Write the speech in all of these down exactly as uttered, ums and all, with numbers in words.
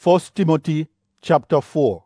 First Timothy chapter four.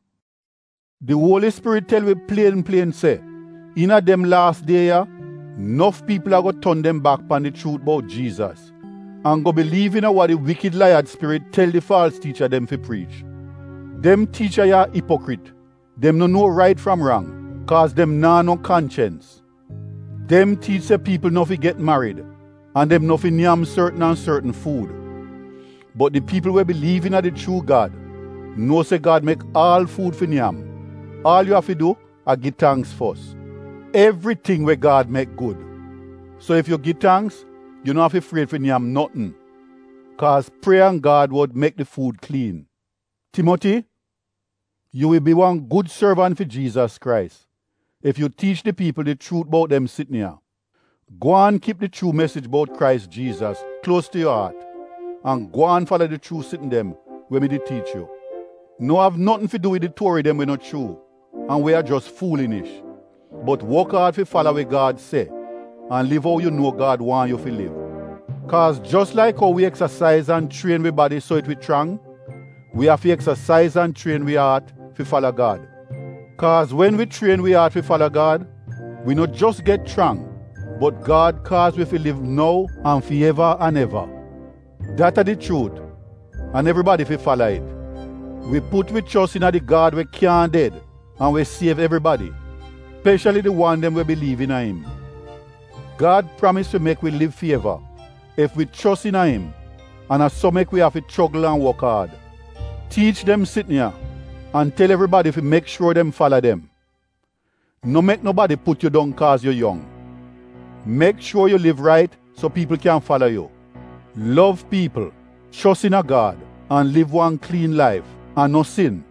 The Holy Spirit tell we plain plain say, in a them last day, yeah, enough people are going to turn them back on the truth about Jesus and go believe in what the wicked liar spirit tell the false teacher them to preach. Them teacher ya hypocrite. Them no know right from wrong, cause them nah no conscience. Them teach say people no fi get married, and them no fi yam certain and certain food. But the people who believe in the true God know say God make all food for yam. All you have to do is give thanks first. Everything where God make good. So if you give thanks, you don't have to afraid for yam nothing. Cause prayer and God would make the food clean. Timothy, you will be one good servant for Jesus Christ if you teach the people the truth about them sitting here. Go and keep the true message about Christ Jesus close to your heart. And go and follow the truth sitting them where me they teach you. No have nothing to do with the Tory them we not true. And we are just foolish. But work hard to follow what God say. And live how you know God want you to live. Cause just like how we exercise and train we body so it we strong, we have to exercise and train we heart to follow God. Cause when we train we heart to follow God, we not just get strong, but God cause we to live now and forever and ever. That is the truth, and everybody fi follow it. We put we trust in the God we can't dead, and we save everybody, especially the one them we believe in Him. God promised to make we live forever if we trust in Him, and as so make we have to struggle and work hard. Teach them sitting here, and tell everybody to make sure them follow them. No make nobody put you down cause you're young. Make sure you live right so people can follow you. Love people, trust in a God, and live one clean life, and no sin.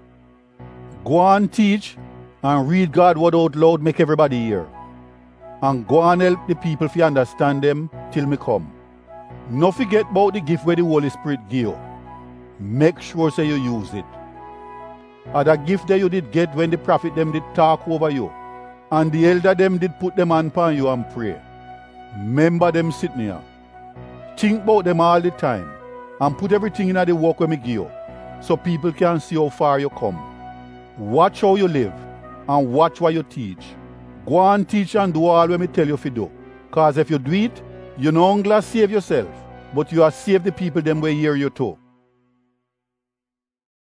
Go and teach, and read God word out loud, make everybody hear. And go and help the people to understand them till me come. No forget about the gift where the Holy Spirit give you. Make sure say you use it. And that gift that you did get when the prophet them did talk over you, and the elder them did put them hand upon you and pray. Remember them sitting here. Think about them all the time and put everything in the work where me give you so people can see how far you come. Watch how you live and watch what you teach. Go and teach and do all what me tell you to do. Cause if you do it, you no only save yourself, but you are save the people them will hear you too.